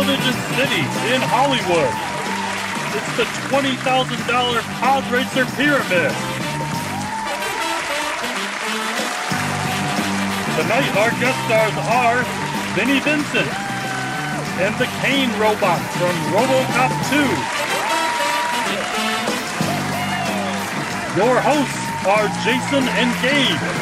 Television City in Hollywood. It's the $20,000 Pod Racer Pyramid. Tonight our guest stars are Vinnie Vincent and the Kane Robot from RoboCop 2. Your hosts are Jason and Gabe.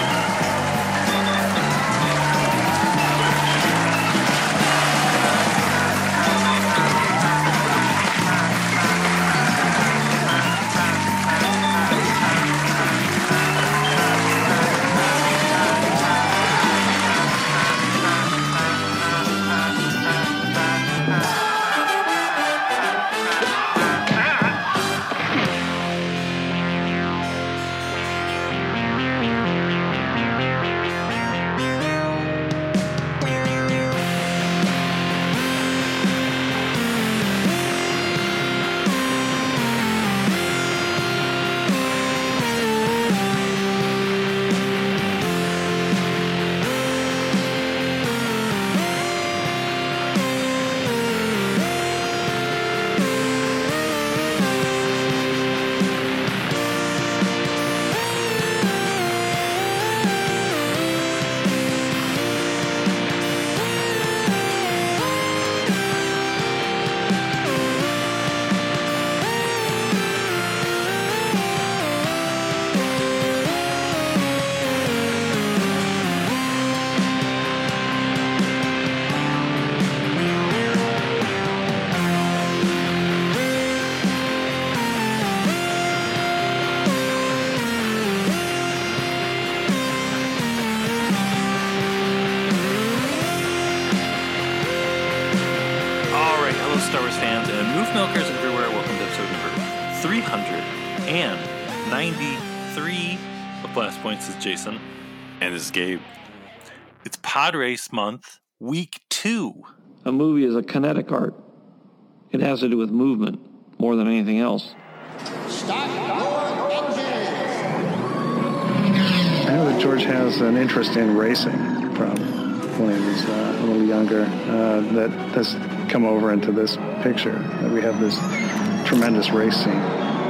Milkers everywhere, welcome to episode number 393 of Blast Points. This is Jason. And this is Gabe. It's Pod Race Month, Week 2. A movie is a kinetic art. It has to do with movement more than anything else. Start your engines! I know that George has an interest in racing from when he was a little younger. That has come over into this picture, that we have this tremendous race scene.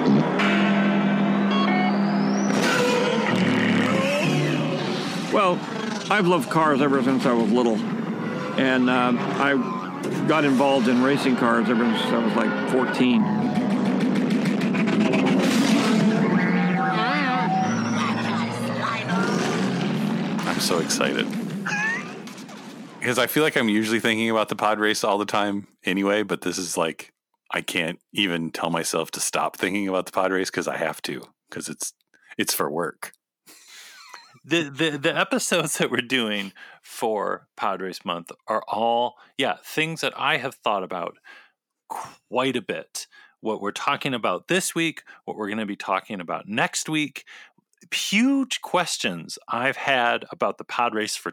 Well, I've loved cars ever since I was little. And I got involved in racing cars ever since I was like 14. I'm so excited. Because I feel like I'm usually thinking about the pod race all the time anyway, but this is like, I can't even tell myself to stop thinking about the pod race because I have to, because it's for work. The episodes that we're doing for Pod Race Month are all, things that I have thought about quite a bit. What we're talking about this week, what we're going to be talking about next week. Huge questions I've had about the pod race for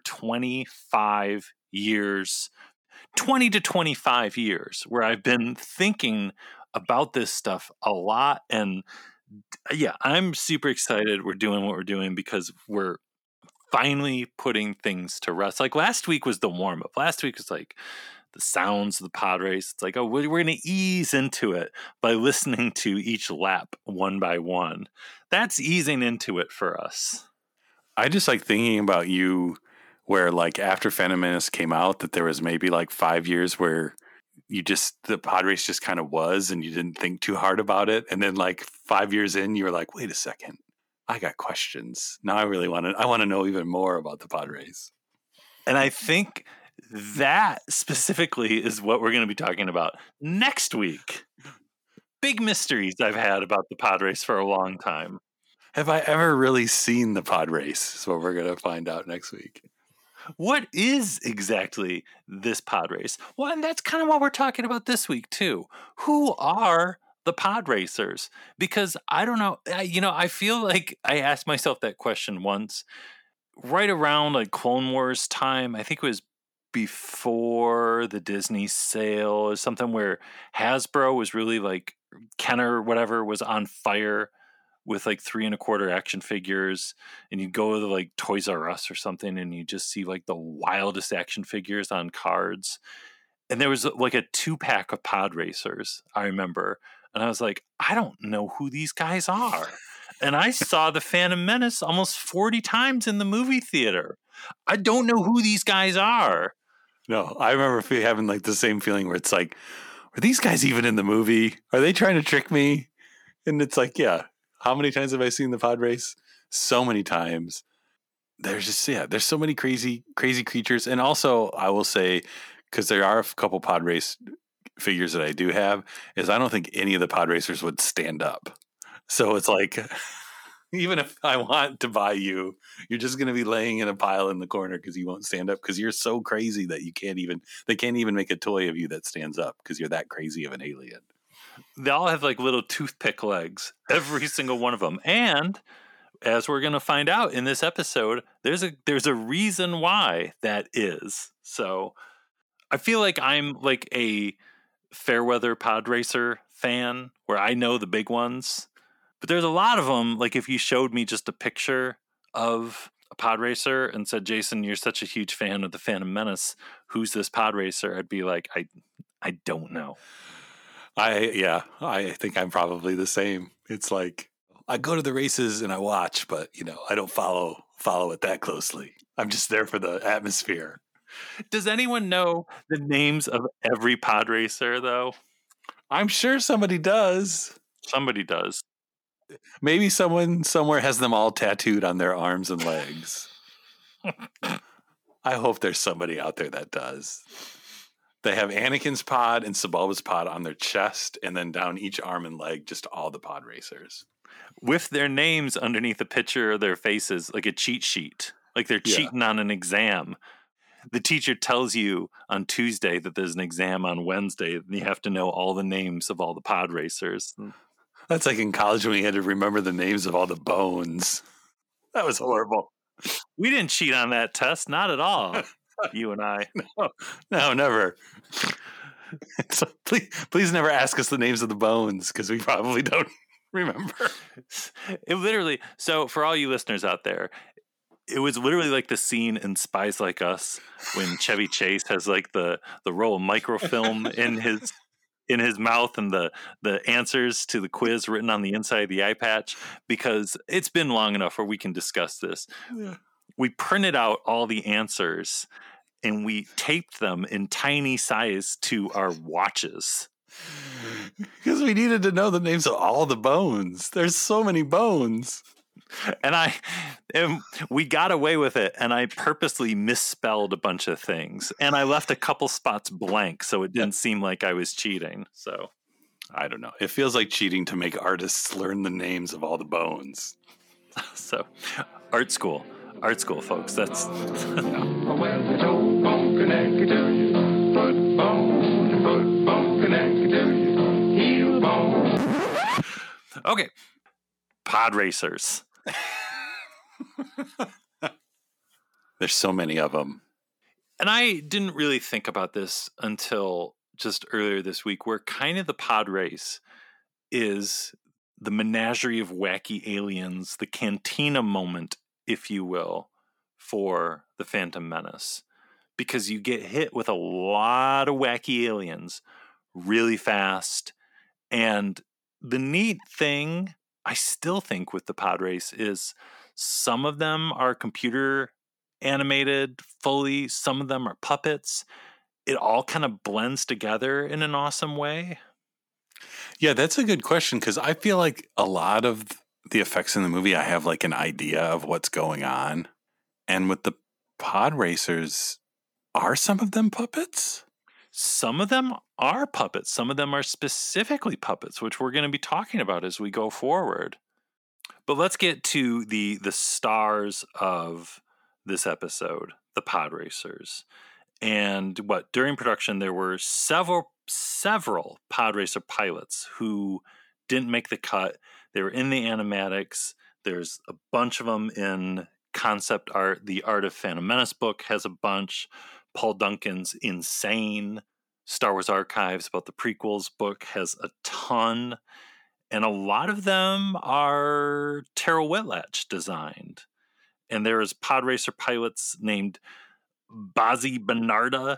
25 years, 20 to 25 years, where I've been thinking about this stuff a lot. And I'm super excited we're doing what we're doing because we're finally putting things to rest. Like last week was the warm up. Last week was like the sounds of the pod race. It's like, we're going to ease into it by listening to each lap one by one. That's easing into it for us. I just like thinking about you where like after Phantom Menace came out that there was maybe like 5 years where the pod race just kind of was and you didn't think too hard about it. And then like 5 years in, you were like, wait a second, I got questions. Now I want to know even more about the pod race. And I think that specifically is what we're going to be talking about next week. Big mysteries I've had about the pod race for a long time. Have I ever really seen the pod race? Is what we're going to find out next week. What is exactly this pod race? Well, and that's kind of what we're talking about this week, too. Who are the pod racers? Because I don't know. I feel like I asked myself that question once right around like Clone Wars time. I think it was before the Disney sale or something where Hasbro was really like Kenner, whatever, was on fire with like 3 1/4 action figures, and you go to like Toys R Us or something and you just see like the wildest action figures on cards. And there was like a 2-pack of pod racers, I remember. And I was like, I don't know who these guys are. And I saw the Phantom Menace almost 40 times in the movie theater. I don't know who these guys are. No, I remember having like the same feeling where it's like, are these guys even in the movie? Are they trying to trick me? And it's like, yeah. How many times have I seen the pod race? So many times. There's just, there's so many crazy creatures. And also, I will say, because there are a couple pod race figures that I do have, is I don't think any of the pod racers would stand up. So it's like, even if I want to buy you, you're just going to be laying in a pile in the corner because you won't stand up because you're so crazy that they can't even make a toy of you that stands up because you're that crazy of an alien. They all have like little toothpick legs, every single one of them. And as we're going to find out in this episode, there's a reason why that is. So I feel like I'm like a Fairweather pod racer fan where I know the big ones, but there's a lot of them. Like if you showed me just a picture of a pod racer and said, Jason, you're such a huge fan of the Phantom Menace, who's this pod racer? I'd be like, I don't know. I think I'm probably the same. It's like I go to the races and I watch, but I don't follow it that closely. I'm just there for the atmosphere. Does anyone know the names of every pod racer though? I'm sure somebody does. Somebody does. Maybe someone somewhere has them all tattooed on their arms and legs. I hope there's somebody out there that does. They have Anakin's pod and Sebulba's pod on their chest, and then down each arm and leg, just all the pod racers. With their names underneath a picture of their faces, like a cheat sheet. Like they're cheating on an exam. The teacher tells you on Tuesday that there's an exam on Wednesday, and you have to know all the names of all the pod racers. That's like in college when we had to remember the names of all the bones. That was horrible. We didn't cheat on that test, not at all. You and I. No, never. So please never ask us the names of the bones because we probably don't remember. It literally, so for all you listeners out there, it was literally like the scene in Spies Like Us when Chevy Chase has like the roll of microfilm in his mouth and the answers to the quiz written on the inside of the eye patch, because it's been long enough where we can discuss this. Yeah. We printed out all the answers and we taped them in tiny size to our watches. Because we needed to know the names of all the bones. There's so many bones. And we got away with it, and I purposely misspelled a bunch of things, and I left a couple spots blank so it didn't seem like I was cheating. So I don't know. It feels like cheating to make artists learn the names of all the bones. So art school, folks. That's okay. Pod racers. There's so many of them. And I didn't really think about this until just earlier this week, where kind of the pod race is the menagerie of wacky aliens, the cantina moment, if you will, for the Phantom Menace. Because you get hit with a lot of wacky aliens really fast. And the neat thing, I still think, with the pod race is some of them are computer animated fully, some of them are puppets. It all kind of blends together in an awesome way. Yeah, that's a good question, because I feel like a lot of the effects in the movie, I have like an idea of what's going on. And with the pod racers, are some of them puppets? Some of them are puppets. Some of them are specifically puppets, which we're going to be talking about as we go forward. But let's get to the stars of this episode, the pod racers. And during production, there were several pod racer pilots who didn't make the cut. They were in the animatics. There's a bunch of them in concept art. The Art of Phantom Menace book has a bunch. Paul Duncan's insane Star Wars Archives about the prequels book has a ton. And a lot of them are Terrell Whitlatch designed. And there's pod racer pilots named Bazzi Bernarda,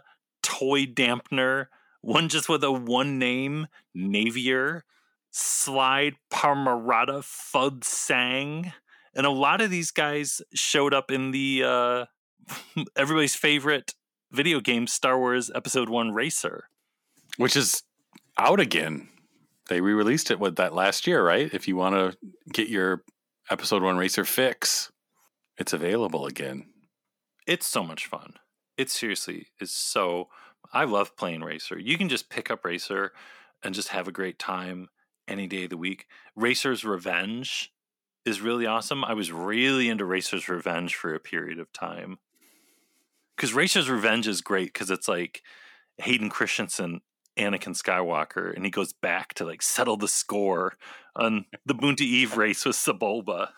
Toy Dampener, one just with a one name, Navier, Slide Parmarata Fud Sang. And a lot of these guys showed up in the everybody's favorite video game, Star Wars Episode 1 Racer. Which is out again. They re-released it that last year, right? If you want to get your Episode 1 Racer fix, it's available again. It's so much fun. It seriously is so... I love playing Racer. You can just pick up Racer and just have a great time any day of the week. Racer's Revenge is really awesome. I was really into Racer's Revenge for a period of time. Because Racer's Revenge is great because it's like Hayden Christensen, Anakin Skywalker, and he goes back to like settle the score on the Boonta Eve race with Sebulba.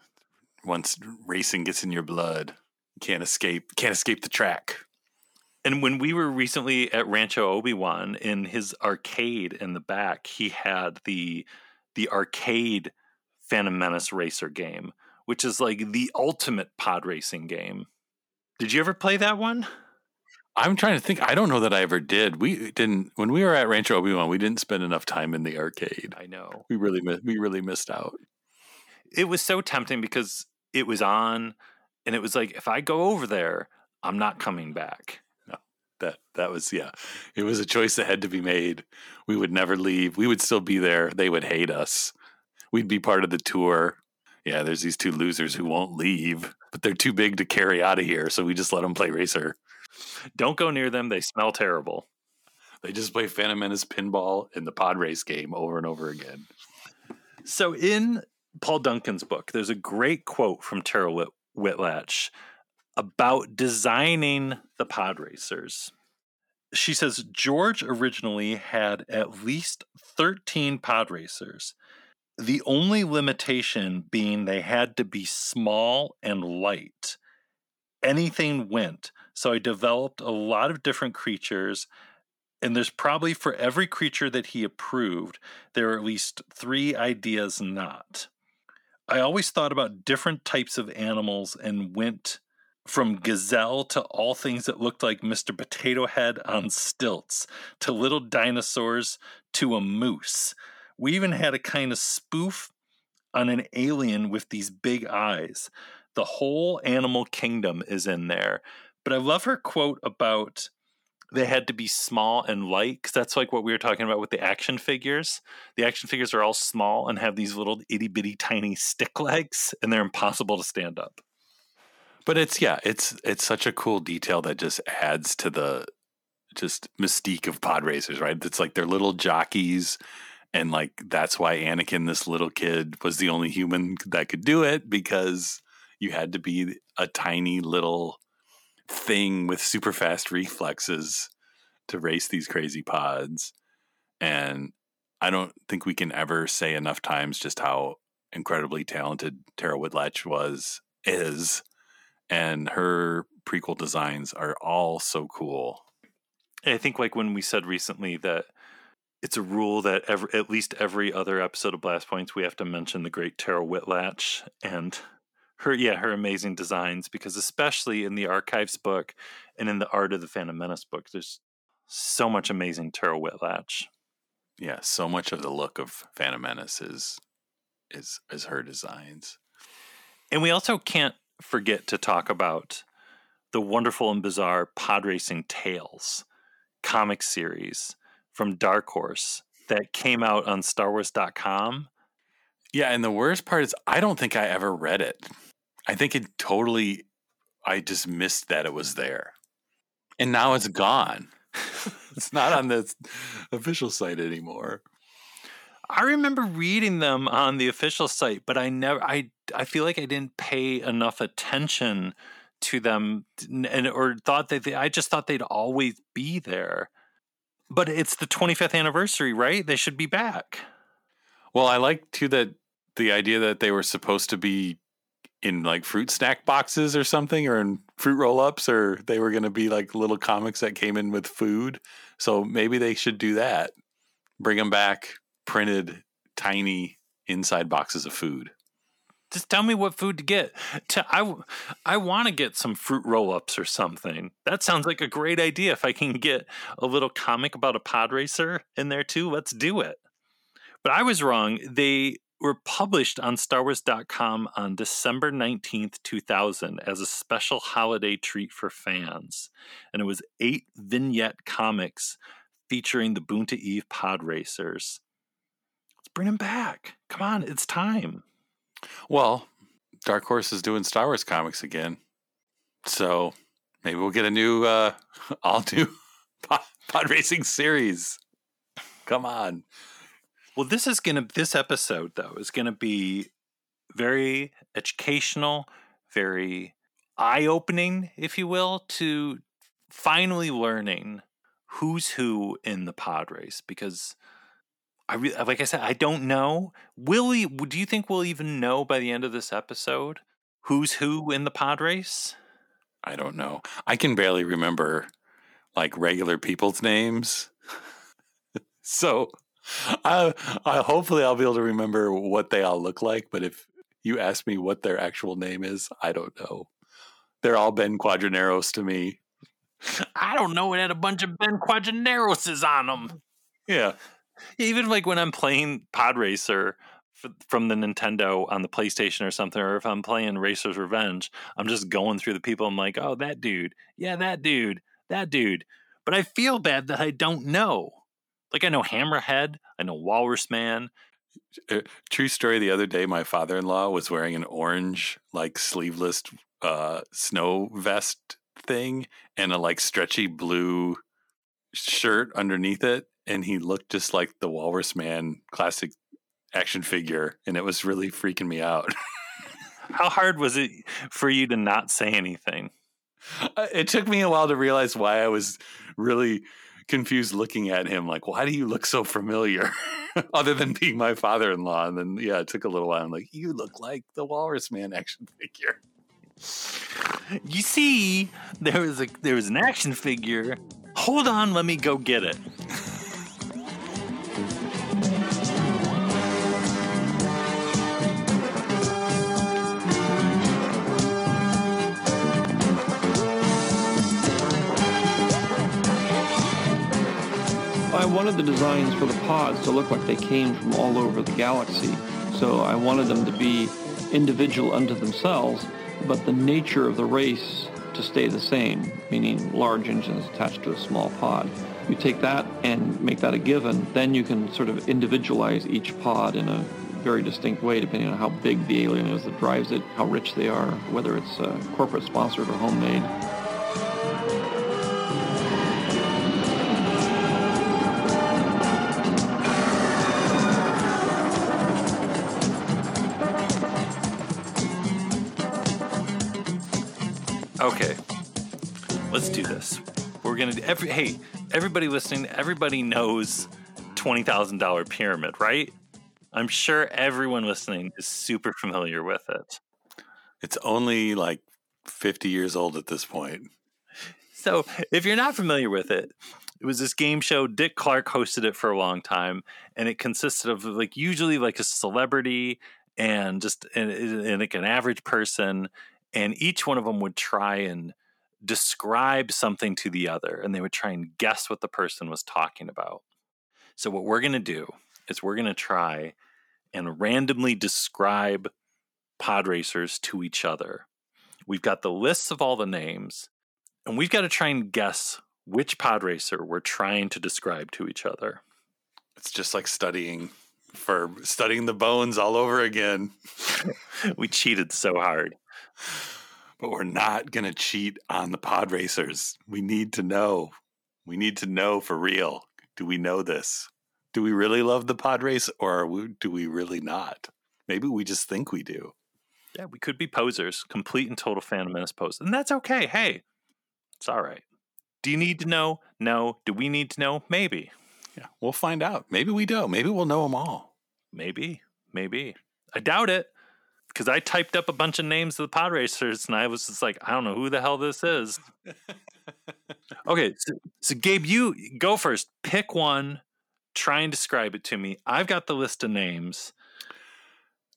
Once racing gets in your blood, you can't escape the track. And when we were recently at Rancho Obi-Wan, in his arcade in the back, he had the arcade Phantom Menace Racer game, which is like the ultimate pod racing game. Did you ever play that one? I'm trying to think. I don't know that I ever did. We didn't, when we were at Rancho Obi-Wan, we didn't spend enough time in the arcade. I know. We really missed out. It was so tempting because it was on, and it was like, if I go over there, I'm not coming back. That was, yeah. It was a choice that had to be made. We would never leave. We would still be there. They would hate us. We'd be part of the tour. Yeah, there's these two losers who won't leave, but they're too big to carry out of here, so we just let them play Racer. Don't go near them. They smell terrible. They just play Phantom Menace pinball in the pod race game over and over again. So in Paul Duncan's book, there's a great quote from Tara Whitlatch about designing the pod racers. She says, George originally had at least 13 pod racers. The only limitation being they had to be small and light. Anything went. So I developed a lot of different creatures, and there's probably for every creature that he approved, there are at least 3 ideas not. I always thought about different types of animals and went from gazelle to all things that looked like Mr. Potato Head on stilts, to little dinosaurs, to a moose. We even had a kind of spoof on an alien with these big eyes. The whole animal kingdom is in there. But I love her quote about they had to be small and light, because that's like what we were talking about with the action figures. The action figures are all small and have these little itty-bitty tiny stick legs, and they're impossible to stand up. But it's such a cool detail that just adds to the just mystique of pod racers, right? It's like they're little jockeys, and like that's why Anakin, this little kid, was the only human that could do it, because you had to be a tiny little thing with super fast reflexes to race these crazy pods. And I don't think we can ever say enough times just how incredibly talented Tara Whitlatch is. And her prequel designs are all so cool. And I think like when we said recently that it's a rule that at least every other episode of Blast Points, we have to mention the great Tara Whitlatch and her amazing designs, because especially in the Archives book and in the Art of the Phantom Menace book, there's so much amazing Tara Whitlatch. Yeah, so much of the look of Phantom Menace is her designs. And we also can't forget to talk about the wonderful and bizarre Pod Racing Tales comic series from Dark Horse that came out on StarWars.com. Yeah, and the worst part is I don't think I ever read it. I think I just missed that it was there. And now it's gone. It's not on the official site anymore. I remember reading them on the official site, but I feel like I didn't pay enough attention to them, or thought that I just thought they'd always be there. But it's the 25th anniversary, right? They should be back. Well, I like too that the idea that they were supposed to be in like fruit snack boxes or something, or in fruit roll-ups, or they were going to be like little comics that came in with food. So maybe they should do that. Bring them back, printed tiny inside boxes of food. Just tell me what food to get. I want to get some fruit roll-ups or something. That sounds like a great idea. If I can get a little comic about a pod racer in there too, let's do it. But I was wrong. They were published on StarWars.com on December 19th, 2000 as a special holiday treat for fans. And it was 8 vignette comics featuring the Boonta Eve pod racers. Let's bring them back. Come on, it's time. Well, Dark Horse is doing Star Wars comics again. So maybe we'll get a new, all new pod racing series. Come on. Well, this episode, though, is going to be very educational, very eye-opening, if you will, to finally learning who's who in the pod race. Because, like I said, I don't know. Do you think we'll even know by the end of this episode who's who in the pod race? I don't know. I can barely remember, like, regular people's names. So... I hopefully I'll be able to remember what they all look like, but if you ask me what their actual name is, I don't know. They're all Ben Quadraneros to me. I don't know. It had a bunch of Ben Quadraneroses on them. Yeah. Even like when I'm playing Pod Racer from the Nintendo on the PlayStation or something, or if I'm playing Racer's Revenge, I'm just going through the people. I'm like, oh, that dude. Yeah, that dude. That dude. But I feel bad that I don't know. Like, I know Hammerhead, I know Walrus Man. True story, the other day, my father-in-law was wearing an orange, like, sleeveless snow vest thing and a, like, stretchy blue shirt underneath it, and he looked just like the Walrus Man classic action figure, and it was really freaking me out. How hard was it for you to not say anything? It took me a while to realize why I was really... confused looking at him, like, why do you look so familiar? Other than being my father-in-law. And then, yeah, it took a little while. I'm like, you look like the Walrus Man action figure. You see, there was an action figure. Hold on, let me go get it. I wanted the designs for the pods to look like they came from all over the galaxy. So I wanted them to be individual unto themselves, but the nature of the race to stay the same, meaning large engines attached to a small pod. You take that and make that a given, then you can sort of individualize each pod in a very distinct way, depending on how big the alien is that drives it, how rich they are, whether it's corporate sponsored or homemade. Okay, let's do this. We're gonna do everybody listening. Everybody knows $20,000 pyramid, right? I'm sure everyone listening is super familiar with it. It's only like 50 years old at this point. So if you're not familiar with it, it was this game show. Dick Clark hosted it for a long time, and it consisted of like usually like a celebrity and just and like an average person. And each one of them would try and describe something to the other, and they would try and guess what the person was talking about. So what we're going to do is we're going to try and randomly describe pod racers to each other. We've got the lists of all the names, and we've got to try and guess which pod racer we're trying to describe to each other. It's just like studying the bones all over again. We cheated so hard. But we're not going to cheat on the pod racers. We need to know. We need to know for real. Do we know this? Do we really love the pod race, or do we really not? Maybe we just think we do. Yeah, we could be posers, complete and total Phantom Menace posers. And that's okay. Hey, it's all right. Do you need to know? No. Do we need to know? Maybe. Yeah, we'll find out. Maybe we don't. Maybe we'll know them all. Maybe. I doubt it. Because I typed up a bunch of names of the pod racers, and I was just like, I don't know who the hell this is. Okay, so Gabe, you go first. Pick one. Try and describe it to me. I've got the list of names.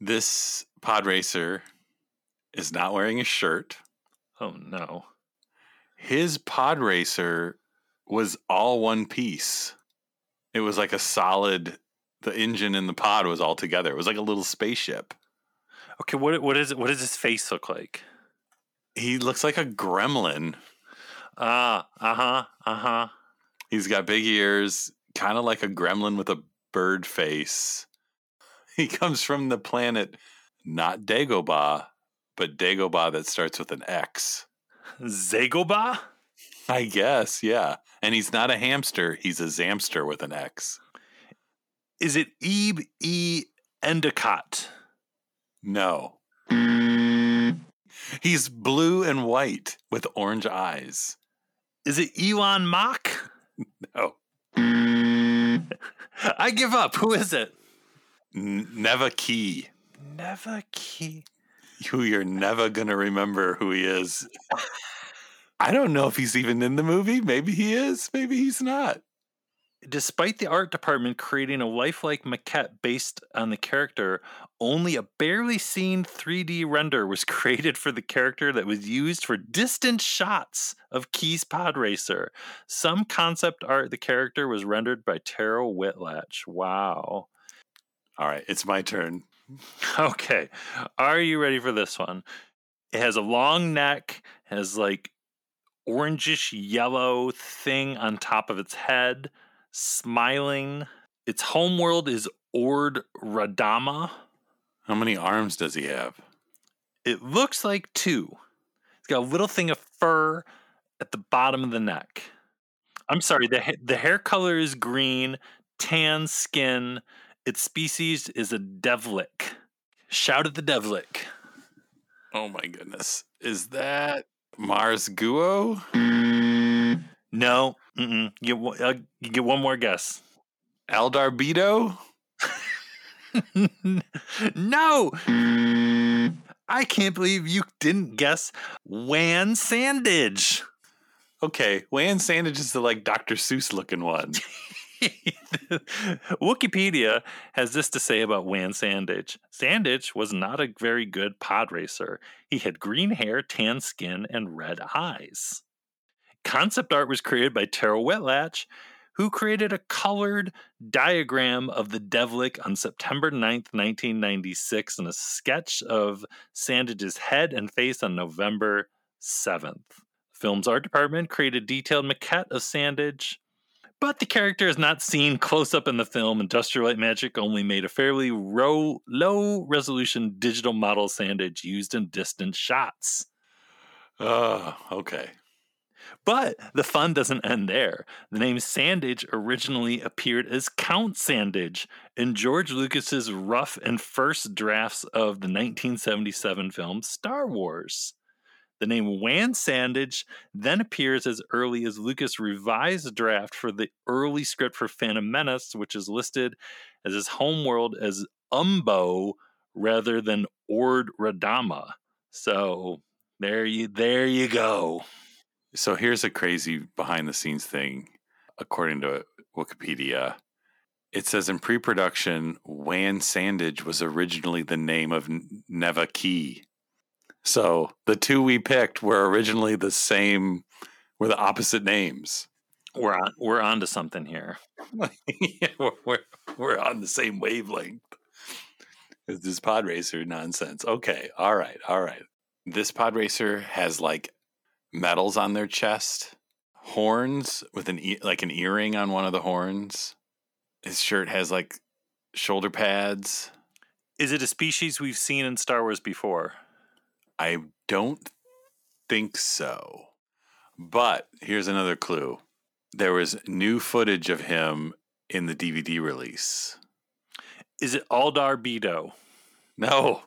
This pod racer is not wearing a shirt. Oh, no. His pod racer was all one piece. It was like a solid, the engine and the pod was all together. It was like a little spaceship. Okay, what is it? What does his face look like? He looks like a gremlin. He's got big ears, kind of like a gremlin with a bird face. He comes from the planet, not Dagobah, but Dagobah that starts with an X. Zagobah? I guess, yeah. And he's not a hamster. He's a Zamster with an X. Is it Ebe E. Endicott? No. He's blue and white with orange eyes. Is it Elon Mach? No. I give up. Who is it? Neva Key. Neva Key. Who you're never going to remember who he is. I don't know if he's even in the movie. Maybe he is. Maybe he's not. Despite the art department creating a lifelike maquette based on the character, only a barely seen 3D render was created for the character that was used for distant shots of Key's pod racer. Some concept art of the character was rendered by Taro Whitlatch. Wow. All right, it's my turn. Okay. Are you ready for this one? It has a long neck, has like orangish yellow thing on top of its head, smiling. Its homeworld is Ord Radama. How many arms does he have? It looks like 2. It's got a little thing of fur at the bottom of the neck. I'm sorry, the hair color is green, tan skin. Its species is a Devlik. Shout at the Devlik. Oh my goodness. Is that Mars Guo? No. You get one more guess. Aldarbedo? No. I can't believe you didn't guess Wan Sandage. Okay, Wan Sandage is the like Dr. Seuss looking one. Wikipedia has this to say about Wan Sandage. Sandage was not a very good pod racer. He had green hair, tan skin, and red eyes. Concept art was created by Taro Whitlatch, who created a colored diagram of the Devlik on September 9th, 1996, and a sketch of Sandage's head and face on November 7th. Film's art department created a detailed maquette of Sandage, but the character is not seen close up in the film. Industrial Light Magic only made a fairly low-resolution digital model Sandage used in distant shots. Okay. But the fun doesn't end there. The name Sandage originally appeared as Count Sandage in George Lucas's rough and first drafts of the 1977 film Star Wars. The name Wan Sandage then appears as early as Lucas' revised draft for the early script for Phantom Menace, which is listed as his homeworld as Umbo rather than Ord Radama. So there you go. So here's a crazy behind the scenes thing. According to Wikipedia, it says in pre-production, Wan Sandage was originally the name of Neva Key. So the 2 we picked were originally the same, were the opposite names. We're on to something here. Yeah, we're on the same wavelength. It's this pod racer nonsense. Okay, all right. This pod racer has like medals on their chest, horns with an earring on one of the horns. His shirt has like shoulder pads. Is it a species we've seen in Star Wars before? I don't think so. But here's another clue. There was new footage of him in the DVD release. Is it Aldar Bedo? No.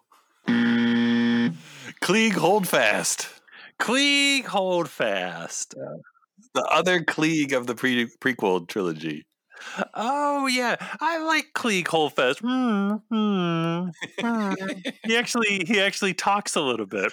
Klieg Holdfast. Klieg Holdfast. The other Klieg of the prequel trilogy. Oh yeah, I like Klieg Holdfast. He actually talks a little bit.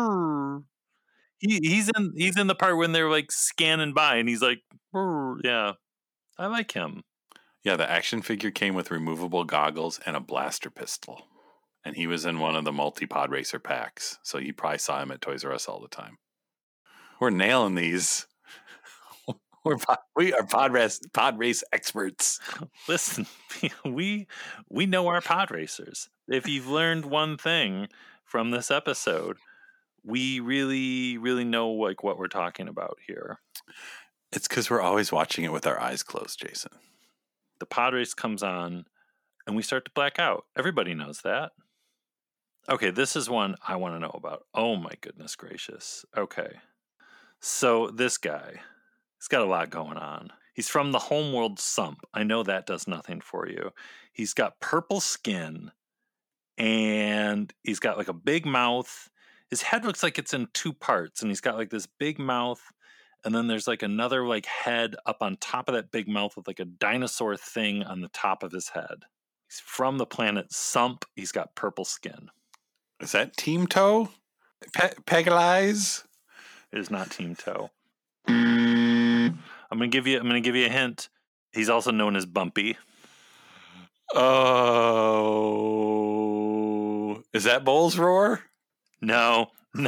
He's in the part when they're like scanning by, and he's like, yeah, I like him. Yeah, the action figure came with removable goggles and a blaster pistol. And he was in one of the multi-pod racer packs. So you probably saw him at Toys R Us all the time. We're nailing these. We are pod race experts. Listen, we know our pod racers. If you've learned one thing from this episode, we really, really know like what we're talking about here. It's because we're always watching it with our eyes closed, Jason. The pod race comes on, and we start to black out. Everybody knows that. Okay, this is one I want to know about. Oh my goodness gracious. Okay. So this guy, he's got a lot going on. He's from the homeworld Sump. I know that does nothing for you. He's got purple skin, and he's got like a big mouth. His head looks like it's in two parts, and he's got like this big mouth, and then there's like another like head up on top of that big mouth with like a dinosaur thing on the top of his head. He's from the planet Sump. He's got purple skin. Is that Team Toe? Pegalize? It is not Team Toe. I'm gonna give you a hint. He's also known as Bumpy. Oh, is that Bull's Roar? No.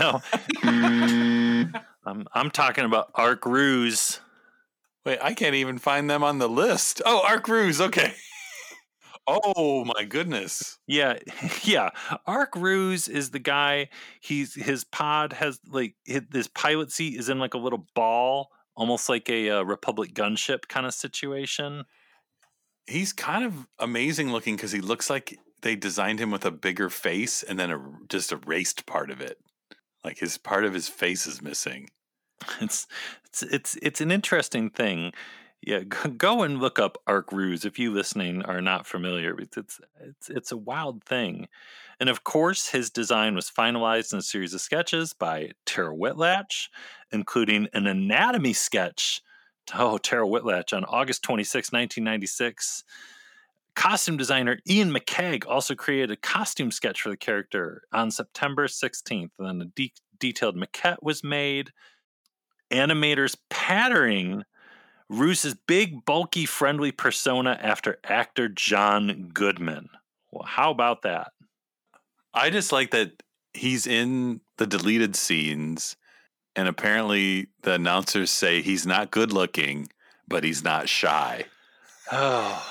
I'm talking about Arc Ruse. Wait, I can't even find them on the list. Oh, Arc Ruse. Okay. Oh my goodness. Yeah. Arc Ruse is the guy. His pod has like his pilot seat is in like a little ball, almost like a Republic gunship kind of situation. He's kind of amazing looking because he looks like they designed him with a bigger face and then just erased part of it. Like part of his face is missing. It's an interesting thing. Yeah, go and look up Arc Ruse if you listening are not familiar. It's a wild thing. And of course, his design was finalized in a series of sketches by Tara Whitlatch, including an anatomy sketch. Oh, Tara Whitlatch on August 26, 1996. Costume designer Ian McCaig also created a costume sketch for the character on September 16th. And then a detailed maquette was made. Animators patterning Ruse's big, bulky, friendly persona after actor John Goodman. Well, how about that? I just like that he's in the deleted scenes, and apparently the announcers say he's not good looking, but he's not shy. Oh.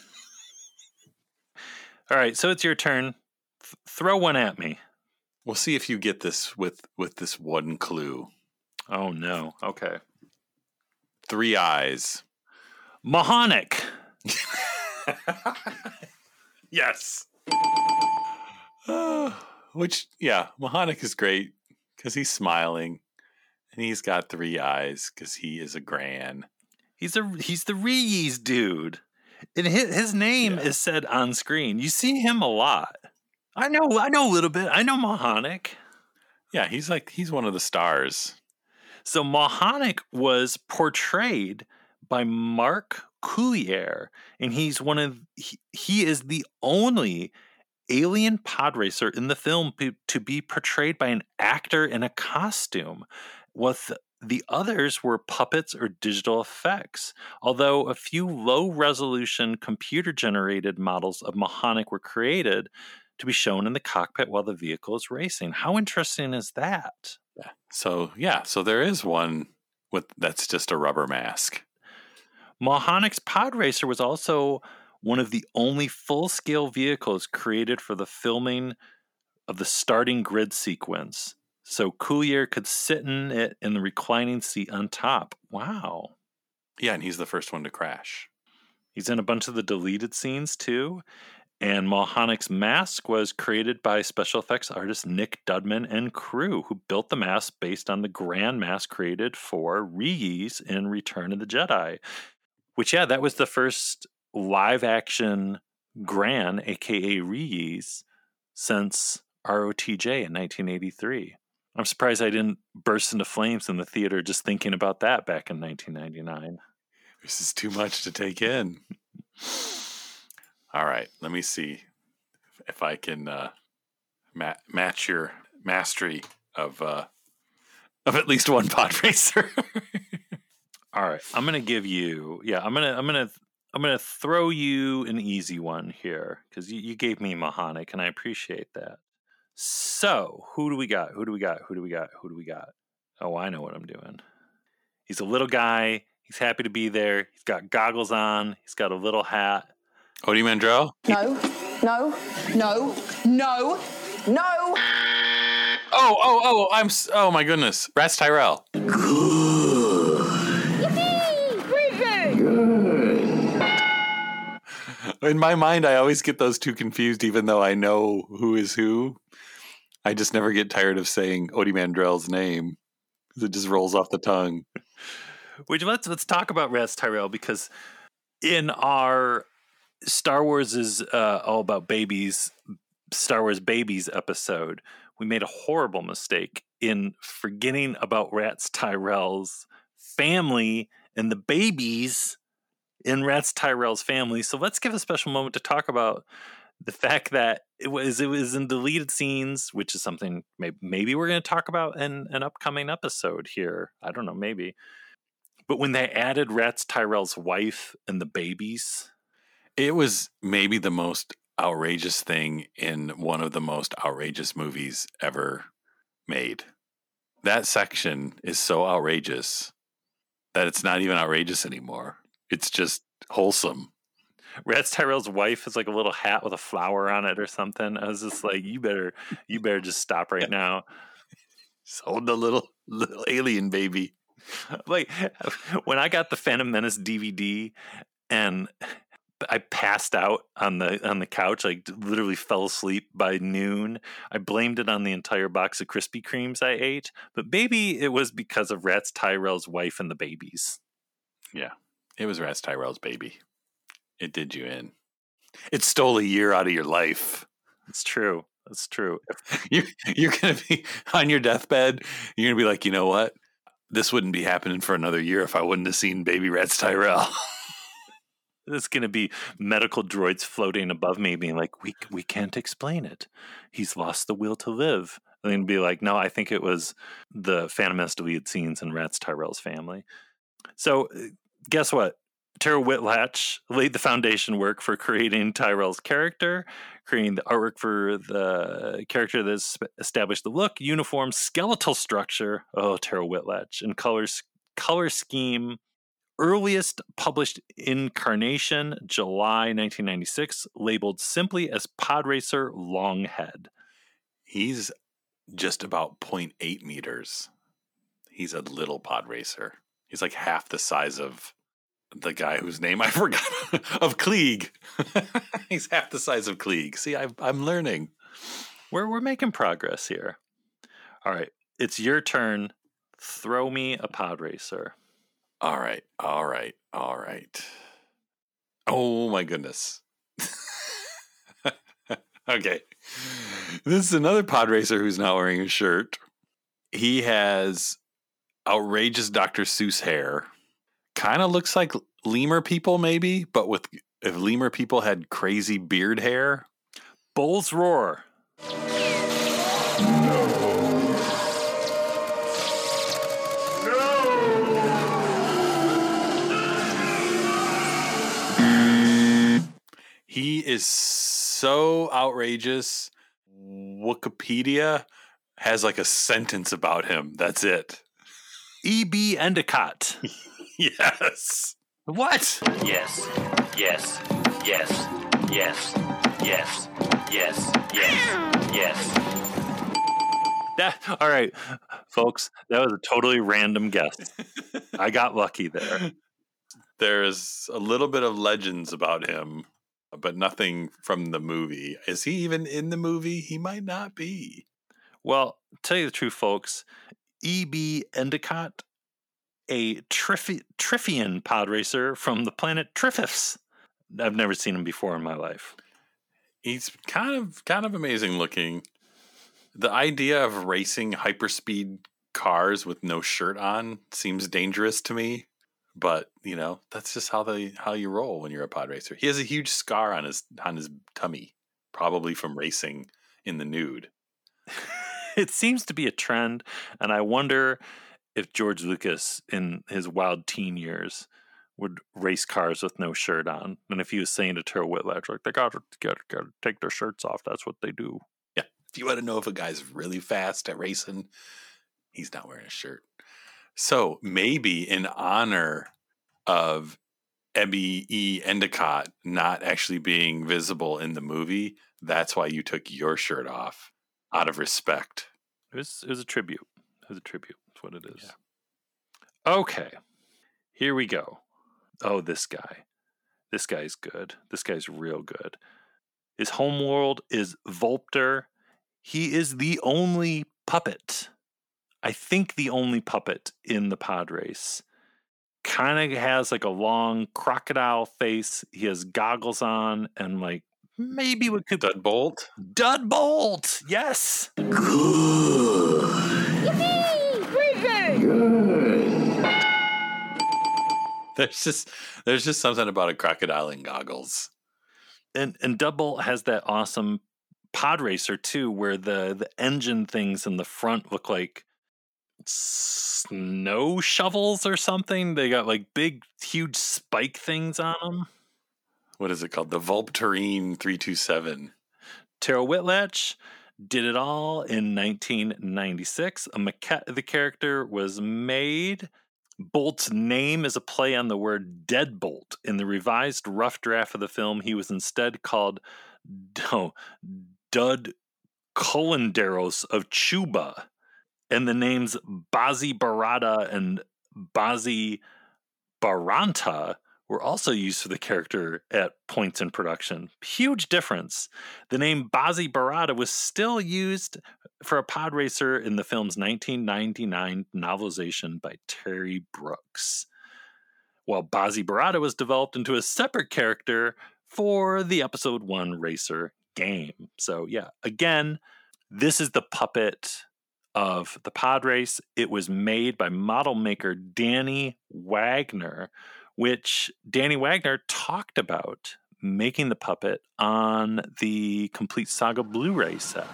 All right, so it's your turn. Throw one at me. We'll see if you get this with this one clue. Oh, no. Okay. 3 eyes. Mahonic. Yes. Mahonic is great because he's smiling and he's got 3 eyes because he is a Gran. He's the Reese dude. And his name is said on screen. You see him a lot. I know a little bit. I know Mahonic. Yeah, he's one of the stars. So Mahonic was portrayed by Mark Coulier, and he is the only alien pod racer in the film to be portrayed by an actor in a costume. With the others were puppets or digital effects, although a few low-resolution computer-generated models of Mahonic were created to be shown in the cockpit while the vehicle is racing. How interesting is that? So there is one that's just a rubber mask. Mahonic's pod racer was also one of the only full-scale vehicles created for the filming of the starting grid sequence. So Coulier could sit in it in the reclining seat on top. Wow. Yeah, and he's the first one to crash. He's in a bunch of the deleted scenes too. And Mahonic's mask was created by special effects artist Nick Dudman and crew, who built the mask based on the grand mask created for Reese in Return of the Jedi. Which, that was the first live-action Gran, a.k.a. Reese, since ROTJ in 1983. I'm surprised I didn't burst into flames in the theater just thinking about that back in 1999. This is too much to take in. All right, let me see if I can match your mastery of at least one pod racer. All right, I'm gonna give you. I'm gonna gonna throw you an easy one here because you gave me Mahonic, and I appreciate that. So who do we got? Oh, I know what I'm doing. He's a little guy. He's happy to be there. He's got goggles on. He's got a little hat. Odie Mandrell? No. Oh my goodness. Rats Tyrell. In my mind, I always get those two confused, even though I know who is who. I just never get tired of saying Odie Mandrell's name. It just rolls off the tongue. Let's talk about Rats Tyrell, because in our Star Wars is all about babies, Star Wars Babies episode, we made a horrible mistake in forgetting about Rats Tyrell's family and the babies in Rats Tyrell's family. So let's give a special moment to talk about the fact that it was in deleted scenes, which is something maybe we're going to talk about in an upcoming episode here. I don't know, maybe. But when they added Rats Tyrell's wife and the babies, it was maybe the most outrageous thing in one of the most outrageous movies ever made. That section is so outrageous that it's not even outrageous anymore. It's just wholesome. Rats Tyrell's wife has like a little hat with a flower on it or something. I was just like, you better just stop right now. Just hold the little alien baby. Like when I got the Phantom Menace DVD and I passed out on the couch, like literally fell asleep by noon, I blamed it on the entire box of Krispy Kremes I ate, but maybe it was because of Rats Tyrell's wife and the babies. Yeah, it was Rats Tyrell's baby. It did you in. It stole a year out of your life. It's true. That's true. You're going to be on your deathbed. You're going to be like, you know what? This wouldn't be happening for another year if I wouldn't have seen baby Rats Tyrell. It's going to be medical droids floating above me being like, we can't explain it. He's lost the will to live. And then be like, no, I think it was the Phantom Menace deleted scenes in Rats Tyrell's family. So guess what? Tara Whitlatch laid the foundation work for creating Tyrell's character, creating the artwork for the character that's established the look, uniform, skeletal structure. Oh, Tara Whitlatch. And color scheme. Earliest published incarnation, July 1996, labeled simply as Podracer Longhead. He's just about 0.8 meters. He's a little pod racer. He's like half the size of the guy whose name I forgot, of Klieg. He's half the size of Klieg. See, I'm learning. We're making progress here. All right, it's your turn. Throw me a pod racer. All right. Oh my goodness. Okay. This is another pod racer who's not wearing a shirt. He has outrageous Dr. Seuss hair. Kind of looks like lemur people maybe, but if lemur people had crazy beard hair. Bull's Roar. He is so outrageous. Wikipedia has like a sentence about him. That's it. E.B. Endicott. Yes. What? Yes. Yes. Yes. Yes. Yes. Yes. Yes. Yes. All right, folks. That was a totally random guess. I got lucky there. There's a little bit of legends about him, but nothing from the movie. Is he even in the movie? He might not be. Well, tell you the truth, folks. E.B. Endicott, a Triffian pod racer from the planet Triffis. I've never seen him before in my life. He's kind of amazing looking. The idea of racing hyperspeed cars with no shirt on seems dangerous to me. But, you know, that's just how you roll when you're a pod racer. He has a huge scar on his tummy, probably from racing in the nude. It seems to be a trend, and I wonder if George Lucas, in his wild teen years, would race cars with no shirt on. And if he was saying to Terrell Whitlatch, like, they gotta take their shirts off, that's what they do. Yeah. If you want to know if a guy's really fast at racing, he's not wearing a shirt. So maybe in honor of Ebby E. Endicott not actually being visible in the movie, that's why you took your shirt off out of respect. It was a tribute. It was a tribute. That's what it is. Yeah. Okay. Here we go. Oh, this guy. This guy's good. This guy's real good. His homeworld is Volpter. He is the only puppet. I think the only puppet in the pod race. Kind of has like a long crocodile face. He has goggles on and like maybe what could Dudbolt? Dudbolt. Yes. Yippee! Great! There's just something about a crocodile in goggles. And Dudbolt has that awesome pod racer too, where the engine things in the front look like snow shovels or something. They got like big, huge spike things on them. What is it called? The Volpterine 327. Terrell Whitlatch did it all in 1996. A maquette of the character was made. Bolt's name is a play on the word deadbolt. In the revised rough draft of the film, he was instead called Dud Colanderos of Chuba. And the names Bazi Barada and Bazi Baranta were also used for the character at points in production. Huge difference. The name Bazi Barada was still used for a pod racer in the film's 1999 novelization by Terry Brooks, while Bazi Barada was developed into a separate character for the episode 1 racer game. So yeah, again, this is the puppet of the pod race. It was made by model maker Danny Wagner, which Danny Wagner talked about making the puppet on the Complete Saga Blu-ray set.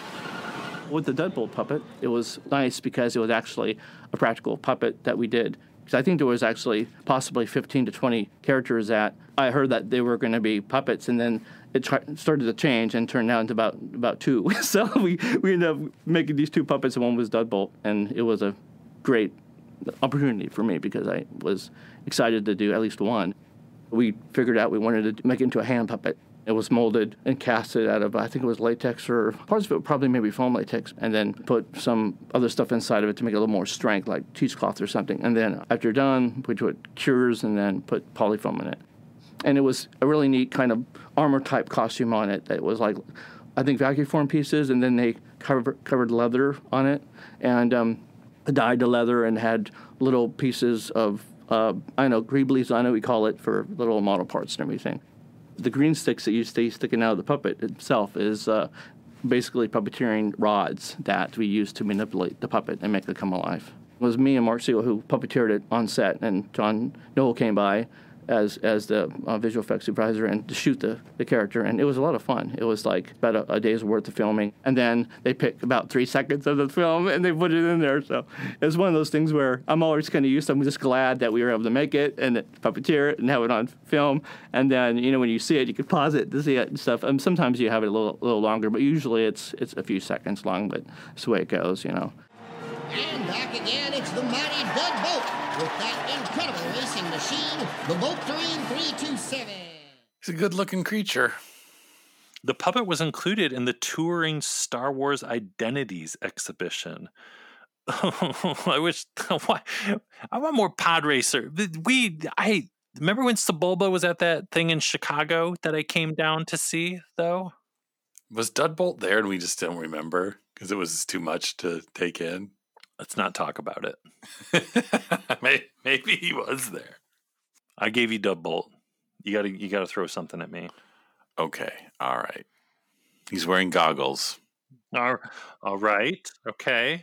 With the Deadbolt puppet, it was nice because it was actually a practical puppet that we did. Because I think there was actually possibly 15 to 20 characters that I heard that they were going to be puppets, and then it started to change and turned out into about 2. So we ended up making these 2 puppets, and one was Deadbolt, and it was a great opportunity for me because I was excited to do at least one. We figured out we wanted to make it into a hand puppet. It was molded and casted out of, I think it was latex, or parts of it probably maybe foam latex, and then put some other stuff inside of it to make it a little more strength, like cheesecloth or something. And then after you're done, we put cures and then put polyfoam in it. And it was a really neat kind of armor-type costume on it that was like, I think, vacuum form pieces, and then they covered leather on it, and dyed the leather and had little pieces of, greeblies on it, we call it, for little model parts and everything. The green sticks that you see sticking out of the puppet itself is basically puppeteering rods that we use to manipulate the puppet and make it come alive. It was me and Mark Siegel who puppeteered it on set, and John Noel came by as the visual effects supervisor and to shoot the character, and it was a lot of fun. It was like about a day's worth of filming, and then they picked about 3 seconds of the film and they put it in there. So it was one of those things where I'm always kind of used to. I'm just glad that we were able to make it and puppeteer it and have it on film, and then when you see it, you can pause it to see it and stuff. And sometimes you have it a little longer, but usually it's a few seconds long. But that's the way it goes, And back again, it's the mighty Deadbolt with that incredible racing machine, the Volpterine 327. He's a good-looking creature. The puppet was included in the touring Star Wars Identities exhibition. I wish. I want more pod racer. I remember when Sebulba was at that thing in Chicago that I came down to see, though. Was Dudbolt there and we just don't remember because it was too much to take in? Let's not talk about it. Maybe he was there. I gave you Dudbolt. You gotta throw something at me. Okay. All right. He's wearing goggles. All right. Okay.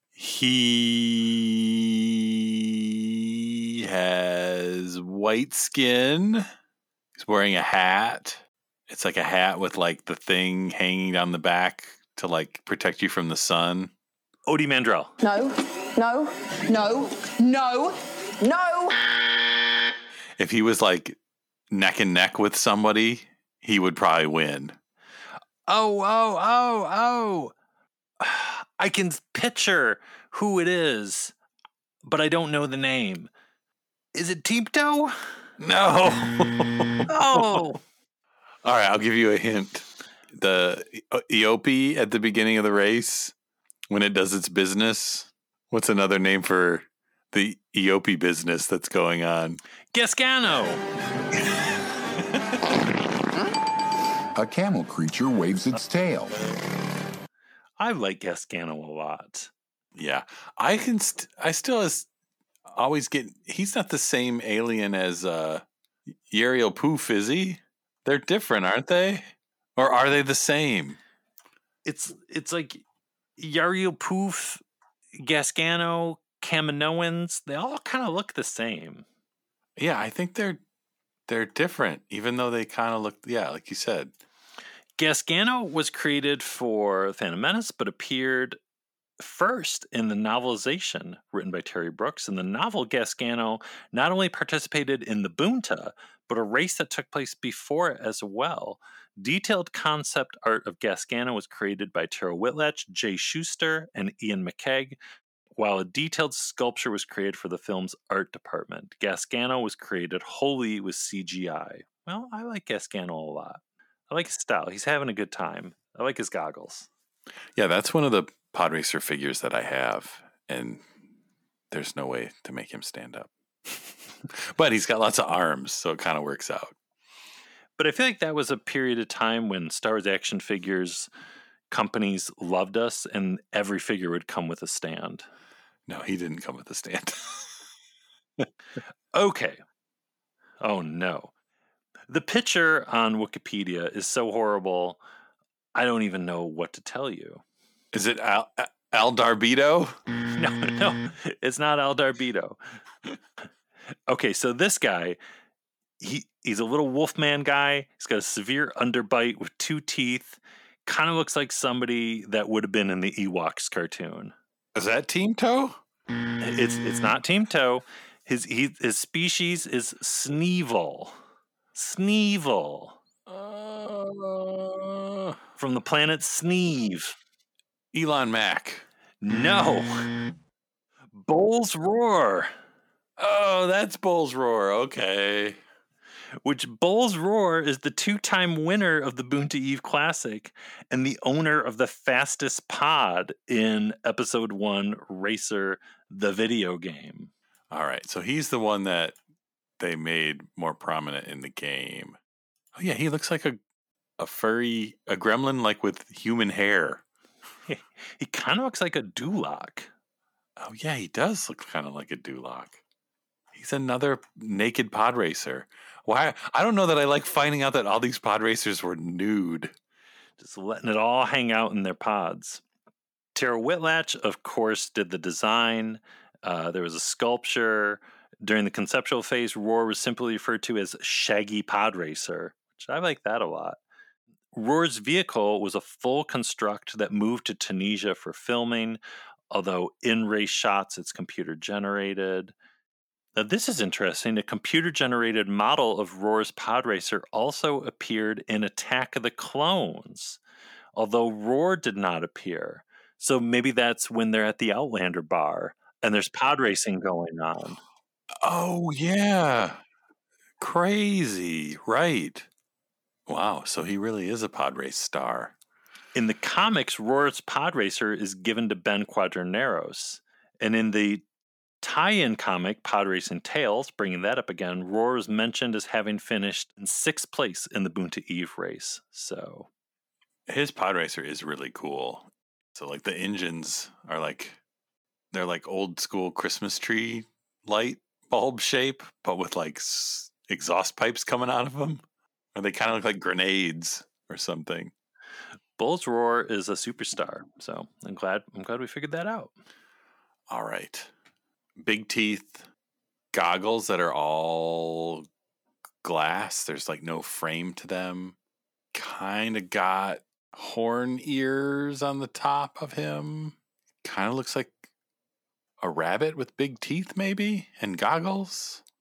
He has white skin. He's wearing a hat. It's like a hat with like the thing hanging down the back to like protect you from the sun. Odie Mandrell. No. if he was like neck and neck with somebody, he would probably win. Oh. I can picture who it is, but I don't know the name. Is it Teepto? No. Oh. All right, I'll give you a hint. The Eope at the beginning of the race, when it does its business, what's another name for the Eope business that's going on? Gasgano. A camel creature waves its tail. I like Gasgano a lot. Yeah, I still always get. He's not the same alien as Uriel Poof, is he? They're different, aren't they? Or are they the same? It's like Yariel Poof, Gasgano, Kaminoans. They all kind of look the same. Yeah, I think they're different, even though they kind of look. Yeah, like you said. Gasgano was created for Phantom Menace, but appeared first in the novelization written by Terry Brooks. In the novel, Gasgano not only participated in the Boonta, but a race that took place before it as well. Detailed concept art of Gasgano was created by Tara Whitlatch, Jay Schuster, and Ian McKegg, while a detailed sculpture was created for the film's art department. Gasgano was created wholly with CGI. Well, I like Gasgano a lot. I like his style. He's having a good time. I like his goggles. Yeah, that's one of the Podracer figures that I have, and there's no way to make him stand up. But he's got lots of arms, so it kind of works out. But I feel like that was a period of time when Star Wars action figures companies loved us, and every figure would come with a stand. No, he didn't come with a stand. Okay. Oh, no. The picture on Wikipedia is so horrible, I don't even know what to tell you. Is it Al Darbido? No, it's not Al Darbido. Okay, so this guy, he's a little wolfman guy. He's got a severe underbite with 2 teeth. Kind of looks like somebody that would have been in the Ewoks cartoon. Is that Team Toe? It's not Team Toe. His species is Sneevil. Sneevil. From the planet Sneeve. Elon Mack. No. Bull's Roar. Oh, that's Bull's Roar. Okay. Which Bull's Roar is the 2-time winner of the Boonta Eve Classic and the owner of the fastest pod in Episode 1 Racer, the video game. All right. So he's the one that they made more prominent in the game. Oh, yeah. He looks like a gremlin, like with human hair. He kind of looks like a Duloc. Oh, yeah. He does look kind of like a Duloc. He's another naked pod racer. Why? I don't know that I like finding out that all these pod racers were nude. Just letting it all hang out in their pods. Tara Whitlatch, of course, did the design. There was a sculpture. During the conceptual phase, Roar was simply referred to as Shaggy Pod Racer, which I like that a lot. Roar's vehicle was a full construct that moved to Tunisia for filming, although in race shots it's computer generated. Now, this is interesting. A computer-generated model of Roar's pod racer also appeared in Attack of the Clones, although Roar did not appear. So maybe that's when they're at the Outlander bar and there's pod racing going on. Oh, yeah. Crazy. Right. Wow. So he really is a pod race star. In the comics, Roar's pod racer is given to Ben Quadraneros. And in the tie-in comic, Pod Racing Tales, bringing that up again, Roar is mentioned as having finished in 6th place in the Boonta Eve race. So his pod racer is really cool. So like the engines are they're like old school Christmas tree light bulb shape, but with like exhaust pipes coming out of them. Or they kind of look like grenades or something. Bull's Roar is a superstar. So I'm glad we figured that out. All right. Big teeth, goggles that are all glass. There's like no frame to them. Kind of got horn ears on the top of him. Kind of looks like a rabbit with big teeth, maybe, and goggles.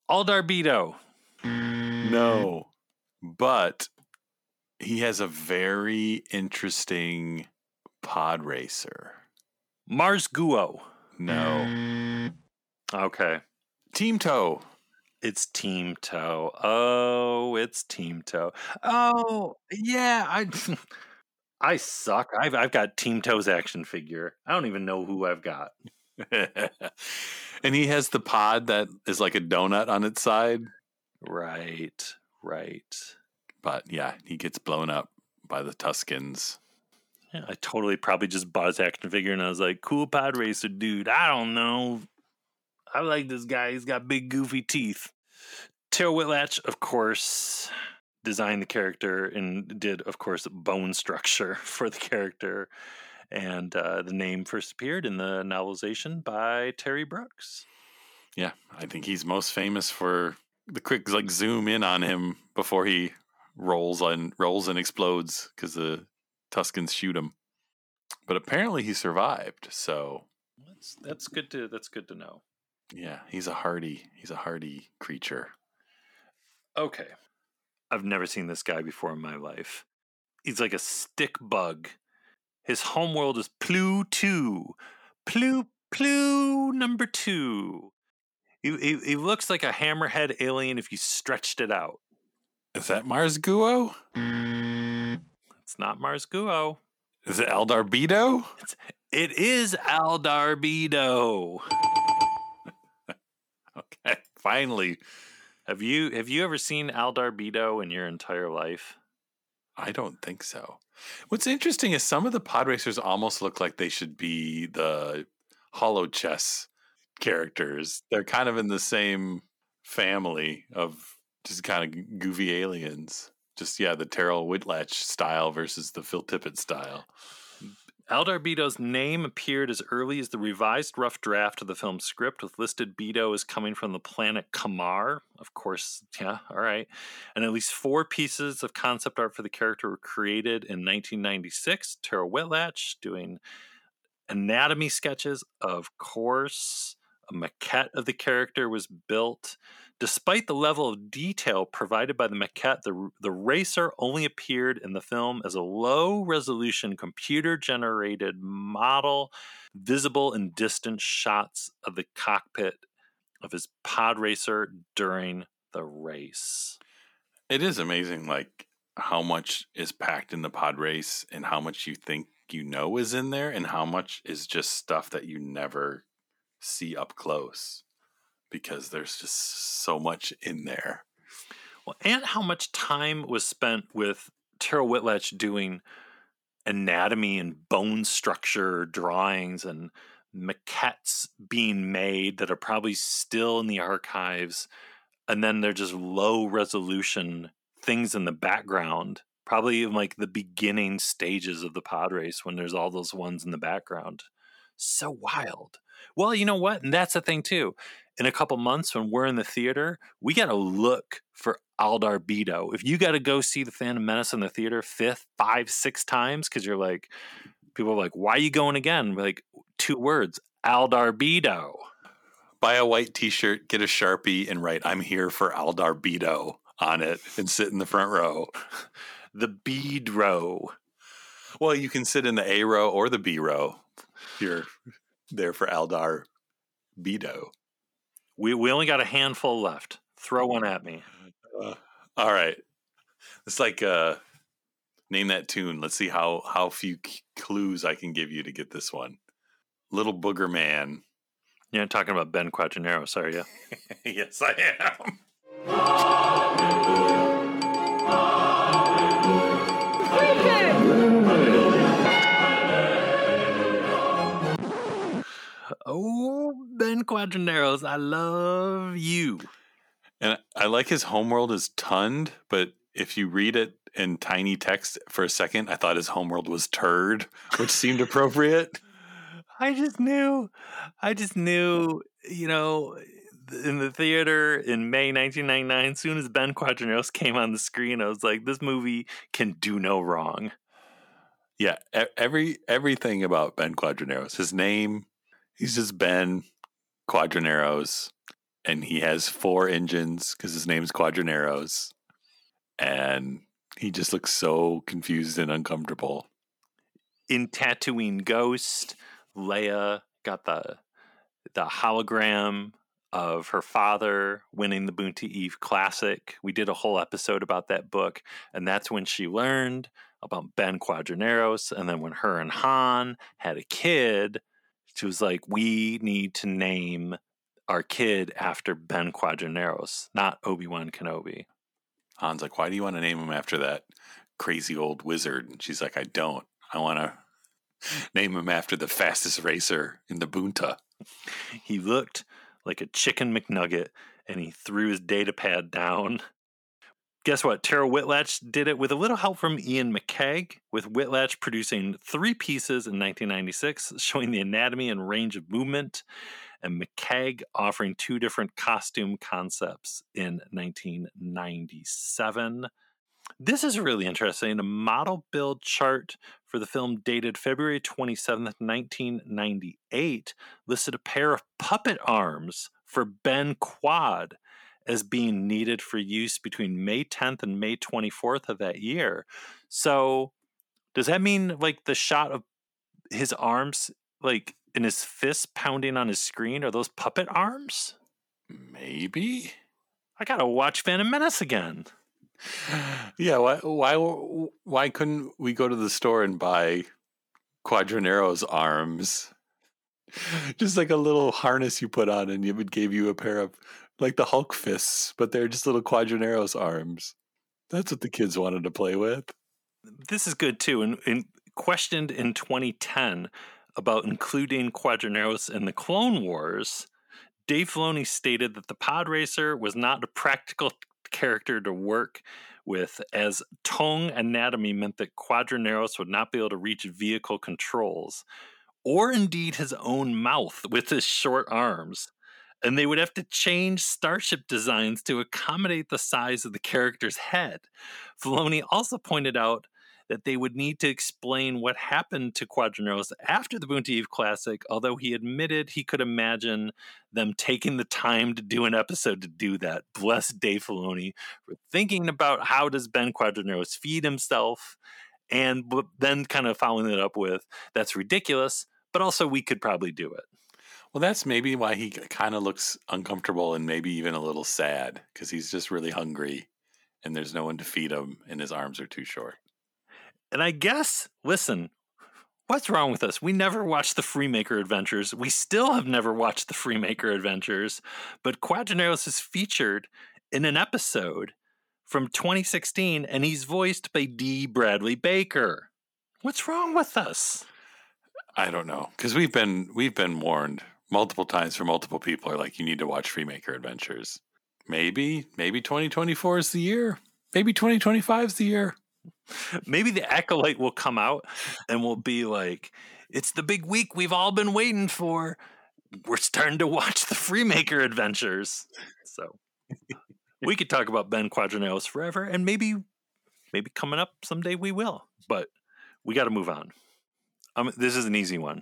Aldarbido. No, but he has a very interesting pod racer. Mars Guo. No. Okay. Team Toe. It's Team Toe. Oh, it's Team Toe. Oh, yeah. I suck. I've got Team Toe's action figure. I don't even know who I've got. And he has the pod that is like a donut on its side. Right. But yeah, he gets blown up by the Tuskens. Yeah, I totally probably just bought his action figure and I was like, cool pod racer dude. I don't know. I like this guy. He's got big goofy teeth. Terrell Whitlatch, of course, designed the character and did, of course, bone structure for the character. And the name first appeared in the novelization by Terry Brooks. Yeah, I think he's most famous for the quick like zoom in on him before he rolls and explodes because the Tuskens shoot him. But apparently he survived, so that's good to know. Yeah, he's a hardy creature. Okay. I've never seen this guy before in my life. He's like a stick bug. His homeworld is Plu 2. Plu number 2. He looks like a hammerhead alien if you stretched it out. Is that Mars Guo? It's not Mars Guo. Is it Aldarbido? It is Aldarbido. Okay, finally. Have you ever seen Aldarbido in your entire life? I don't think so. What's interesting is some of the pod racers almost look like they should be the Hollow Chess characters. They're kind of in the same family of just kind of goofy aliens. Just, yeah, the Terrell Whitlatch style versus the Phil Tippett style. Aldarbido's name appeared as early as the revised rough draft of the film's script, with listed Bido as coming from the planet Kamar. Of course, yeah, all right. And at least 4 pieces of concept art for the character were created in 1996. Terrell Whitlatch doing anatomy sketches, of course. A maquette of the character was built. Despite the level of detail provided by the maquette, the racer only appeared in the film as a low-resolution computer-generated model, visible in distant shots of the cockpit of his pod racer during the race. It is amazing, like, how much is packed in the pod race and how much you think you know is in there and how much is just stuff that you never see up close. Because there's just so much in there. Well, and how much time was spent with Terrell Whitlatch doing anatomy and bone structure drawings and maquettes being made that are probably still in the archives. And then they're just low resolution things in the background, probably in like the beginning stages of the pod race when there's all those ones in the background. So wild. Well, you know what? And that's the thing too. In a couple months when we're in the theater, we got to look for Aldarbido. If you got to go see The Phantom Menace in the theater 5, 6 times, because you're like, people are like, why are you going again? We're like, 2 words, Aldarbido. Buy a white t-shirt, get a Sharpie, and write, I'm here for Aldarbido on it, and sit in the front row. The bead row. Well, you can sit in the A row or the B row. You're there for Aldarbido. We only got a handful left. Throw one at me. All right. It's like name that tune. Let's see how few clues I can give you to get this one. Little Booger Man. You're not talking about Ben Quadraneros, are you? Yes, I am. Oh, Ben Quadraneros, I love you. And I like his homeworld is Tund, but if you read it in tiny text for a second, I thought his homeworld was Turd, which seemed appropriate. I just knew, you know, in the theater in May 1999, as soon as Ben Quadraneros came on the screen, I was like, this movie can do no wrong. Yeah, everything about Ben Quadraneros, his name, he's just Ben Quadraneros. and he has 4 engines because his name's Quadraneros. And he just looks so confused and uncomfortable. In Tatooine Ghost, Leia got the hologram of her father winning the Boonta Eve Classic. We did a whole episode about that book, and that's when she learned about Ben Quadraneros. And then when her and Han had a kid, she was like, we need to name our kid after Ben Quadraneros, not Obi-Wan Kenobi. Han's like, why do you want to name him after that crazy old wizard? And she's like, I don't. I want to name him after the fastest racer in the Boonta. He looked like a chicken McNugget, and he threw his data pad down. Guess what? Tara Whitlatch did it with a little help from Ian McCaig, with Whitlatch producing 3 pieces in 1996, showing the anatomy and range of movement, and McCaig offering 2 different costume concepts in 1997. This is really interesting. A model build chart for the film dated February 27th, 1998 listed a pair of puppet arms for Ben Quad as being needed for use between May 10th and May 24th of that year. So does that mean like the shot of his arms like in his fists pounding on his screen are those puppet arms? Maybe. I gotta watch Phantom Menace again. Yeah, why couldn't we go to the store and buy Quadranero's arms? Just like a little harness you put on, and it would give you a pair of like the Hulk fists, but they're just little Quadranero's arms. That's what the kids wanted to play with. This is good too. And questioned in 2010 about including Quadraneros in the Clone Wars, Dave Filoni stated that the pod racer was not a practical character to work with, as tongue anatomy meant that Quadraneros would not be able to reach vehicle controls, or indeed his own mouth with his short arms, and they would have to change starship designs to accommodate the size of the character's head. Filoni also pointed out that they would need to explain what happened to Quadraneros after the Boonta Eve Classic, although he admitted he could imagine them taking the time to do an episode to do that. Bless Dave Filoni for thinking about how does Ben Quadraneros feed himself, and then kind of following it up with, that's ridiculous, but also we could probably do it. Well, that's maybe why he kind of looks uncomfortable and maybe even a little sad, because he's just really hungry and there's no one to feed him and his arms are too short. And I guess, listen, what's wrong with us? We never watched the Freemaker Adventures. We still have never watched the Freemaker Adventures, but Quadraneros is featured in an episode from 2016, and he's voiced by D. Bradley Baker. What's wrong with us? I don't know, because we've been warned multiple times from multiple people are like, you need to watch Freemaker Adventures. Maybe 2024 is the year. Maybe 2025 is the year. Maybe the Acolyte will come out and we'll be like, it's the big week we've all been waiting for. We're starting to watch the Freemaker Adventures. So we could talk about Ben Quadraneros forever, and maybe coming up someday we will. But we got to move on. This is an easy one.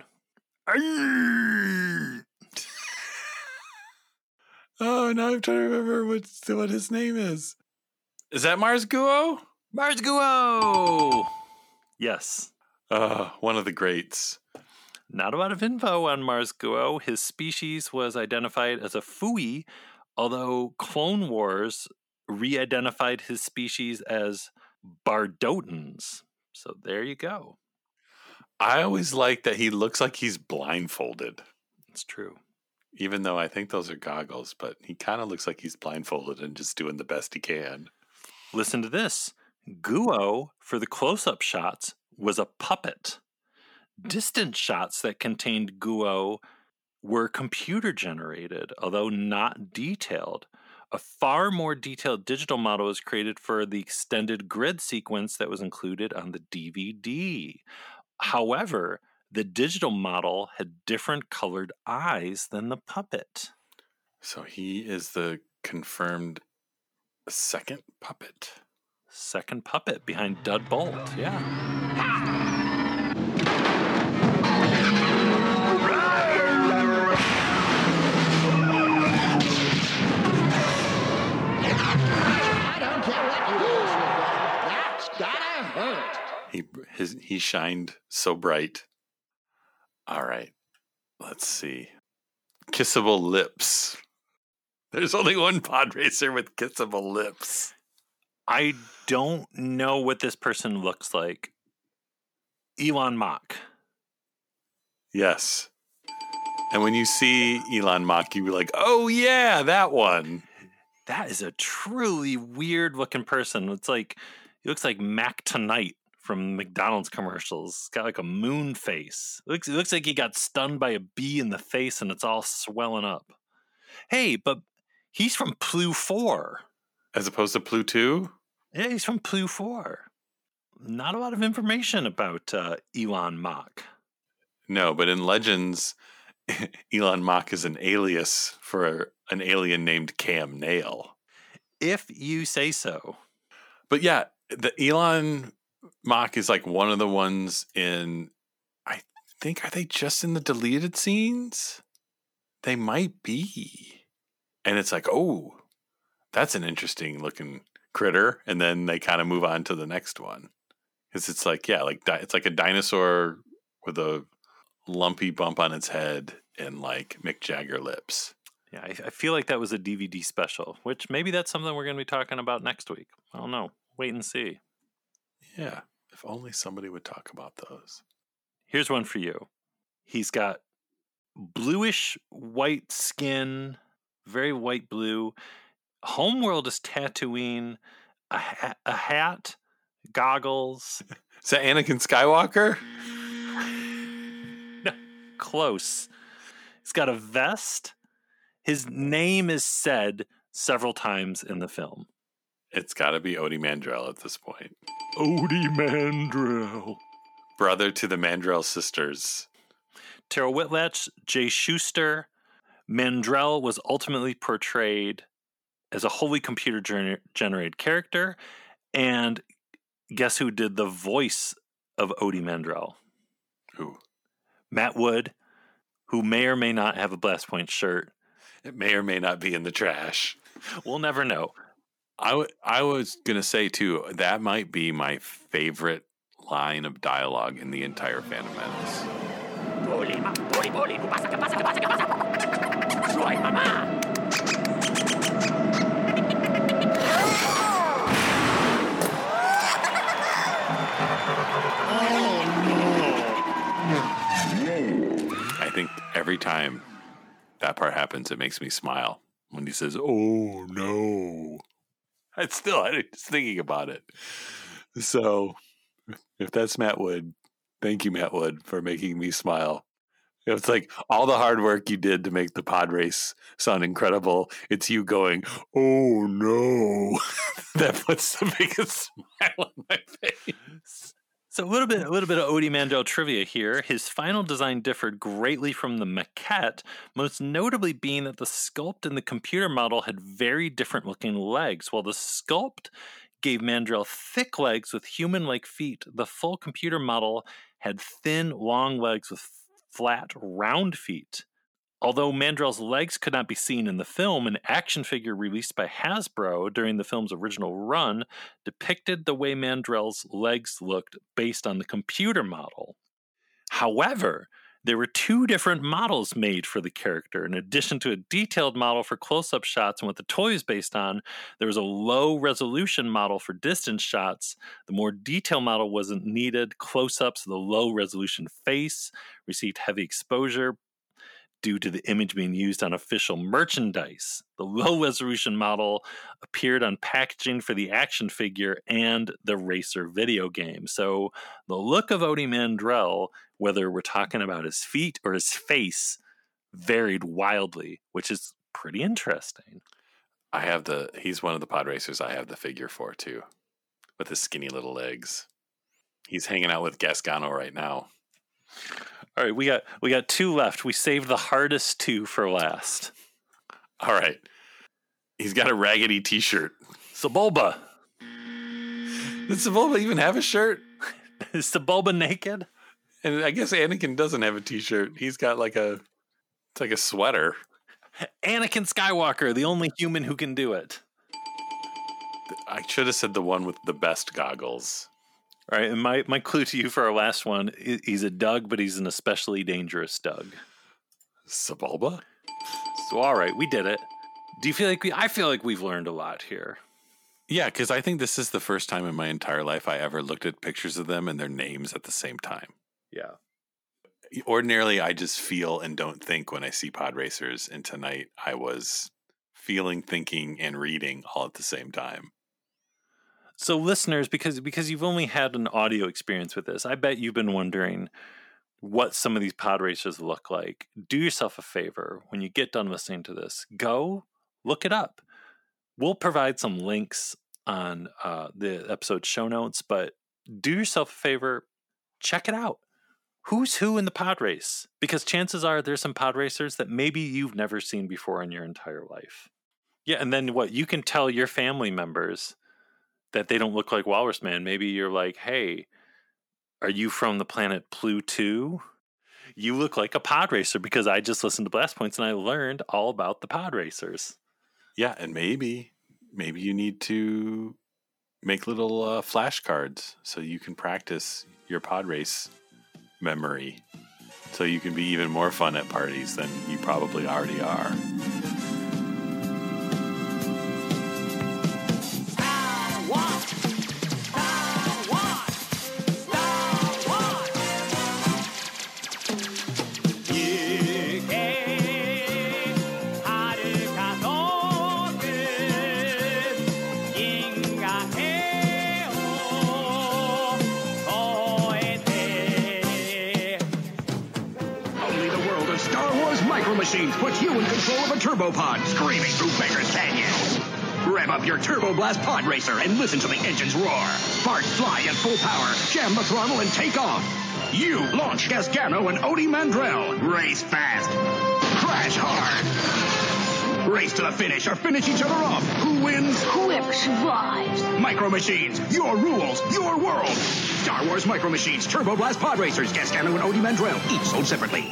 Oh, now I'm trying to remember what his name is. Is that Mars Guo? Mars Guo! Yes. One of the greats. Not a lot of info on Mars Guo. His species was identified as a Fui, although Clone Wars re-identified his species as Bardotans. So there you go. I always like that he looks like he's blindfolded. It's true. Even though I think those are goggles, but he kind of looks like he's blindfolded and just doing the best he can. Listen to this. Guo, for the close-up shots, was a puppet. Distant shots that contained Guo were computer-generated, although not detailed. A far more detailed digital model was created for the extended grid sequence that was included on the DVD. However, the digital model had different colored eyes than the puppet. So he is the confirmed second puppet. Second puppet behind Dud Bolt, yeah. He shined so bright. All right. Let's see. Kissable lips. There's only one pod racer with kissable lips. I don't know what this person looks like. Elon Musk. Yes. And when you see Elon Musk, you be like, oh, yeah, that one. That is a truly weird looking person. It's like, he looks like Mac Tonight from McDonald's commercials. He's got like a moon face. It looks like he got stunned by a bee in the face and it's all swelling up. Hey, but he's from Plu 4. As opposed to Plu 2? Yeah, he's from Plu 4. Not a lot of information about Elon Musk. No, but in Legends, Elon Musk is an alias for an alien named Cam Nail. If you say so. But yeah, the Elon Musk is like one of the ones in, I think, are they just in the deleted scenes? They might be. And it's like, oh, that's an interesting looking critter. And then they kind of move on to the next one. Because it's like, yeah, like it's like a dinosaur with a lumpy bump on its head and like Mick Jagger lips. Yeah, I feel like that was a DVD special, which maybe that's something we're going to be talking about next week. I don't know. Wait and see. Yeah, if only somebody would talk about those. Here's one for you. He's got bluish white skin, very white blue. Homeworld is Tatooine, a hat, goggles. Is that Anakin Skywalker? No, close. He's got a vest. His name is said several times in the film. It's got to be Odie Mandrell at this point. Odie Mandrell. Brother to the Mandrell sisters. Tara Whitlatch, Jay Schuster. Mandrell was ultimately portrayed as a wholly computer-generated character. And guess who did the voice of Odie Mandrell? Who? Matt Wood, who may or may not have a Blast Point shirt. It may or may not be in the trash. We'll never know. I was going to say, too, that might be my favorite line of dialogue in the entire Phantom Menace. I think every time that part happens, it makes me smile when he says, oh, no. I'm just thinking about it. So if that's Matt Wood, thank you, Matt Wood, for making me smile. It's like all the hard work you did to make the pod race sound incredible. It's you going, oh, no. That puts the biggest smile on my face. So a little bit of Odie Mandrell trivia here. His final design differed greatly from the maquette, most notably being that the sculpt and the computer model had very different looking legs. While the sculpt gave Mandrell thick legs with human-like feet, the full computer model had thin, long legs with flat, round feet. Although Mandrell's legs could not be seen in the film, an action figure released by Hasbro during the film's original run depicted the way Mandrell's legs looked based on the computer model. However, there were two different models made for the character. In addition to a detailed model for close-up shots and what the toy is based on, there was a low-resolution model for distance shots. The more detailed model wasn't needed. Close-ups of the low-resolution face received heavy exposure due to the image being used on official merchandise. The low-resolution model appeared on packaging for the action figure and the Racer video game. So the look of Odie Mandrell, whether we're talking about his feet or his face, varied wildly, which is pretty interesting. He's one of the pod racers I have the figure for, too, with his skinny little legs. He's hanging out with Gasgano right now. All right, we got two left. We saved the hardest two for last. All right. He's got a raggedy t-shirt. Sebulba. Does Sebulba even have a shirt? Is Sebulba naked? And I guess Anakin doesn't have a t-shirt. He's got it's like a sweater. Anakin Skywalker, the only human who can do it. I should have said the one with the best goggles. All right, and my clue to you for our last one, he's a Doug, but he's an especially dangerous Doug. Sebulba? So, all right, we did it. Do you feel like I feel like we've learned a lot here. Yeah, because I think this is the first time in my entire life I ever looked at pictures of them and their names at the same time. Yeah. Ordinarily, I just feel and don't think when I see pod racers, and tonight I was feeling, thinking, and reading all at the same time. So listeners, because you've only had an audio experience with this, I bet you've been wondering what some of these pod racers look like. Do yourself a favor. When you get done listening to this, go look it up. We'll provide some links on the episode show notes, but do yourself a favor, check it out. Who's who in the pod race? Because chances are there's some pod racers that maybe you've never seen before in your entire life. Yeah, and then what? You can tell your family members that they don't look like Walrus Man. Maybe you're like, hey, are you from the planet Pluto? You look like a pod racer because I just listened to Blast Points and I learned all about the pod racers. Yeah, and maybe you need to make little flashcards so you can practice your pod race memory so you can be even more fun at parties than you probably already are. Machines puts you in control of a turbo pod screaming through Beggars Canyon. Rev up your Turbo Blast Pod Racer and listen to the engines roar. Sparks fly at full power. Jam the throttle and take off. You launch Gasgano and Odie Mandrell. Race fast. Crash hard. Race to the finish or finish each other off. Who wins? Whoever survives. Micro Machines, your rules, your world. Star Wars Micro Machines, Turbo Blast Pod Racers, Gasgano and Odie Mandrell, each sold separately.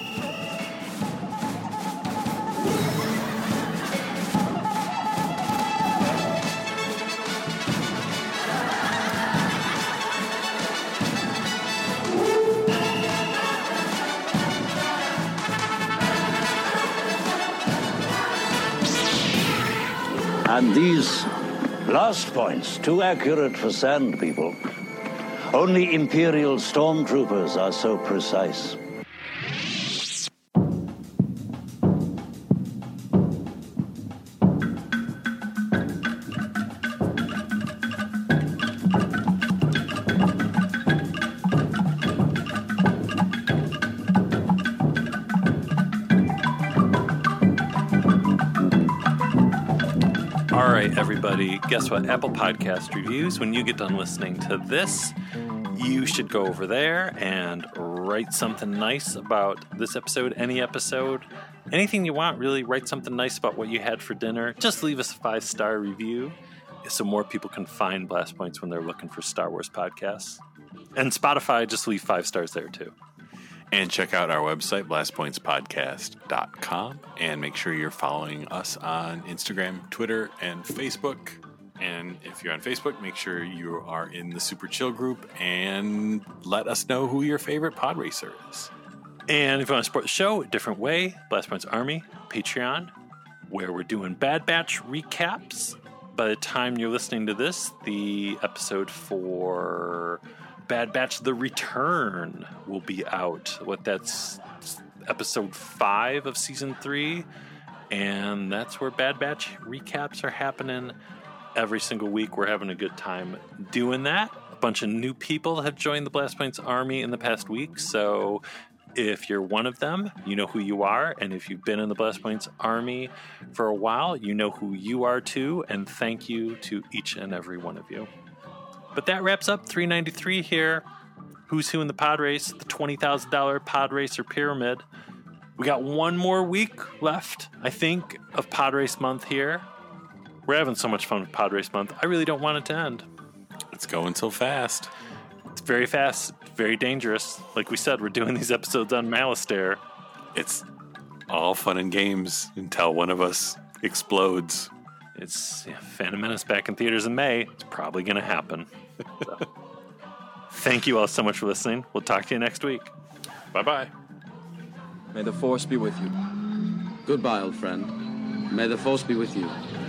And these blast points, too accurate for sand people. Only Imperial stormtroopers are so precise. Everybody, guess what? Apple Podcast Reviews, when you get done listening to this, you should go over there and write something nice about this episode, any episode, anything you want, really. Write something nice about what you had for dinner. Just leave us a 5-star review so more people can find Blast Points when they're looking for Star Wars podcasts. And Spotify, just leave 5 stars there too. And check out our website, blastpointspodcast.com, and make sure you're following us on Instagram, Twitter, and Facebook. And if you're on Facebook, make sure you are in the Super Chill group and let us know who your favorite pod racer is. And if you want to support the show a different way, Blast Points Army, Patreon, where we're doing Bad Batch recaps. By the time you're listening to this, the episode for Bad Batch The Return will be out. That's episode 5 of season 3, and that's where Bad Batch recaps are happening every single week. We're having a good time doing that. A bunch of new people have joined the Blast Points Army in the past week, so if you're one of them, you know who you are, and if you've been in the Blast Points Army for a while, you know who you are too, and thank you to each and every one of you. But that wraps up 393 here. Who's who in the pod race, the $20,000 pod racer pyramid. We got one more week left, I think, of pod race month here. We're having so much fun with pod race month. I really don't want it to end. It's going so fast. It's very fast, very dangerous. Like we said, we're doing these episodes on Malastare. It's all fun and games until one of us explodes. It's Phantom Menace back in theaters in May. It's probably going to happen. So. Thank you all so much for listening. We'll talk to you next week. Bye-bye. May the Force be with you. Goodbye, old friend. May the Force be with you.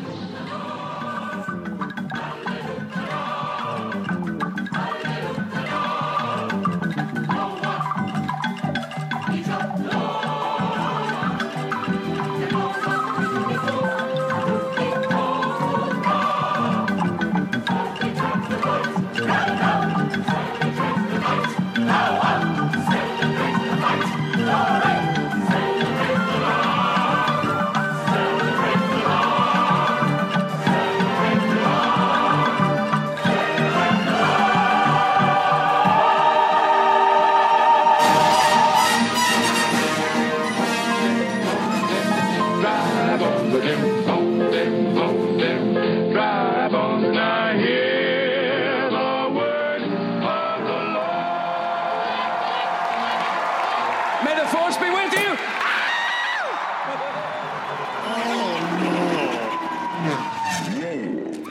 May the Force be with you! Oh, no.